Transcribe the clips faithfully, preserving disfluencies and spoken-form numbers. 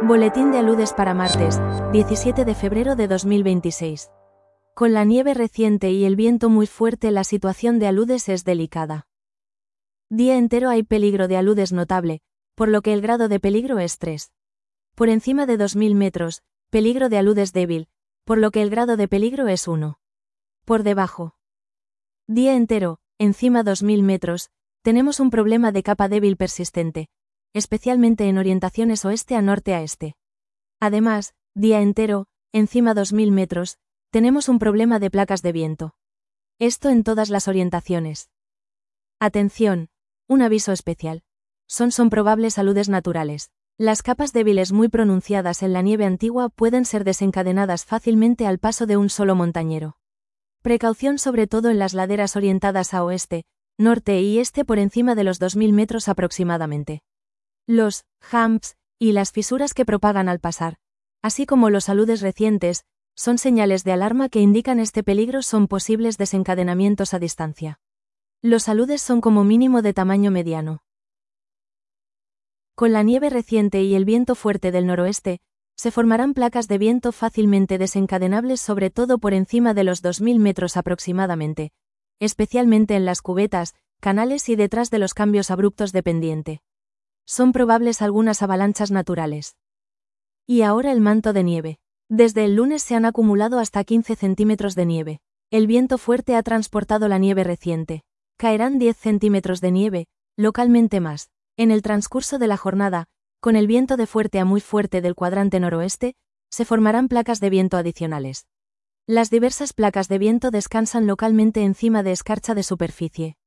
Boletín de aludes para martes, diecisiete de febrero de dos mil veintiséis. Con la nieve reciente y el viento muy fuerte, la situación de aludes es delicada. Día entero hay peligro de aludes notable, por lo que el grado de peligro es tres. Por encima de dos mil metros, peligro de aludes débil, por lo que el grado de peligro es uno. Por debajo. Día entero, encima dos mil metros, tenemos un problema de capa débil persistente, especialmente en orientaciones oeste a norte a este. Además, día entero, encima dos mil metros, tenemos un problema de placas de viento. Esto en todas las orientaciones. Atención, un aviso especial. Son son probables aludes naturales. Las capas débiles muy pronunciadas en la nieve antigua pueden ser desencadenadas fácilmente al paso de un solo montañero. Precaución sobre todo en las laderas orientadas a oeste, norte y este por encima de los dos mil metros aproximadamente. Los humps y las fisuras que propagan al pasar, así como los aludes recientes, son señales de alarma que indican este peligro. Son posibles desencadenamientos a distancia. Los aludes son como mínimo de tamaño mediano. Con la nieve reciente y el viento fuerte del noroeste, se formarán placas de viento fácilmente desencadenables sobre todo por encima de los dos mil metros aproximadamente, especialmente en las cubetas, canales y detrás de los cambios abruptos de pendiente. Son probables algunas avalanchas naturales. Y ahora el manto de nieve. Desde el lunes se han acumulado hasta quince centímetros de nieve. El viento fuerte ha transportado la nieve reciente. Caerán diez centímetros de nieve, localmente más. En el transcurso de la jornada, con el viento de fuerte a muy fuerte del cuadrante noroeste, se formarán placas de viento adicionales. Las diversas placas de viento descansan localmente encima de escarcha de superficie.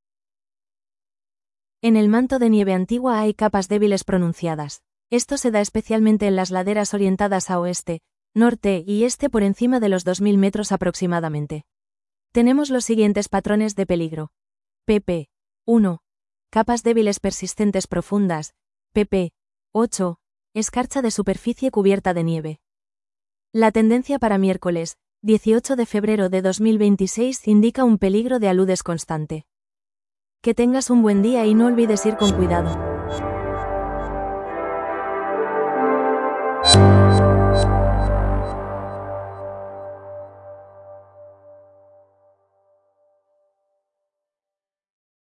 En el manto de nieve antigua hay capas débiles pronunciadas. Esto se da especialmente en las laderas orientadas a oeste, norte y este por encima de los dos mil metros aproximadamente. Tenemos los siguientes patrones de peligro. pp. uno. Capas débiles persistentes profundas. pp. ocho. Escarcha de superficie cubierta de nieve. La tendencia para miércoles, dieciocho de febrero de dos mil veintiséis, indica un peligro de aludes constante. Que tengas un buen día y no olvides ir con cuidado.